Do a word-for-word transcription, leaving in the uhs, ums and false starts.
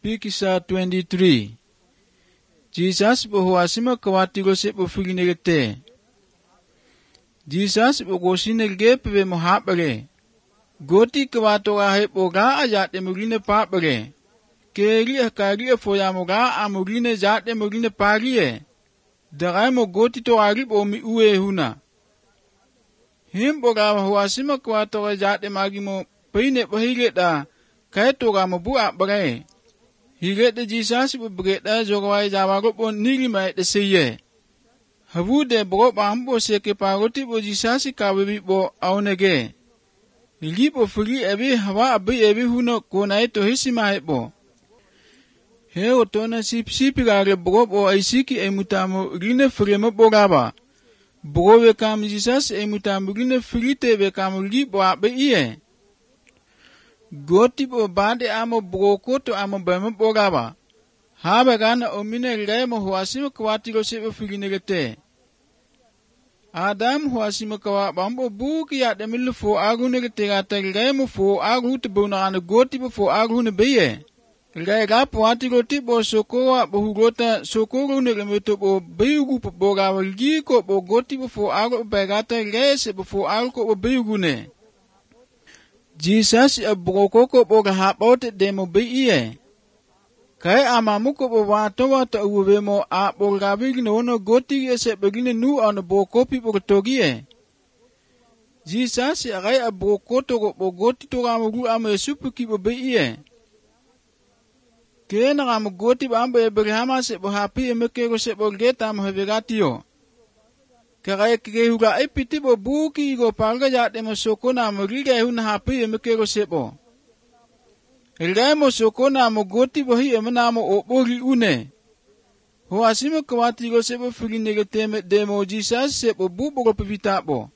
Pi kisah twenty-three. Jesus bohuasima kawati gose bofuginegete. Jesus bogosinege pebe mohapere. Goti kawato gahe boga ajate mugine papere. Keri akari foya moga amugine jate mugine parie. Dagai mo goti to arib omi ue huna. Him boga bohuasima kawato jate magimo peine bahigeta. Kaya toga mo bua bare. Higete Jesus bugeta jogawai jawago bon niri mai de seye. Habu de bro bambo seke paroti bo Jesus kawebi bo aunege. Lipo furi ebi hawa abi ebi huno konai to hisima hebo. He otona sip sipigare bro bo aisiki emutamo rine freme bogaba. Bro we kam Jesus emutamo rine frite we kam lipo abe iye. Goti bo bade amo broko to amo bama bogaba. Haba gana omine remo huasimo kwati go sebe fuginegete. Adam huasimo kwa bambo buki ya demilu fo agu negete gata remo fo agu te bona ana goti bo fo agu ne beye. Rega poati goti bo sokoa bo hugota sokoro ne remeto bo beyugu bo bogaba giko bo goti bo fo agu begata rese bo fo agu ko bo beyugu ne. Jesus abrokoko boga hapote demo biye. Kai amamuko bo wato wato uwemo a boga bigino ono goti ese begine nu ono bokopi boga togie. Jesus agai abrokoto bo goti to gamugu ame supuki bo biye. Kena gamu goti bambo Abraham se bo hapi emekego se bo geta mo hevegatio. Kaya kehuga epiti bo buki go palga jate mo sokona mo riga huna hapi emekego sebo. Riga mo sokona mo goti bo hi emana mo obori une. Ho asimo kawati go sebo fuginege teme demo Jesus sebo bubo go pipita bo.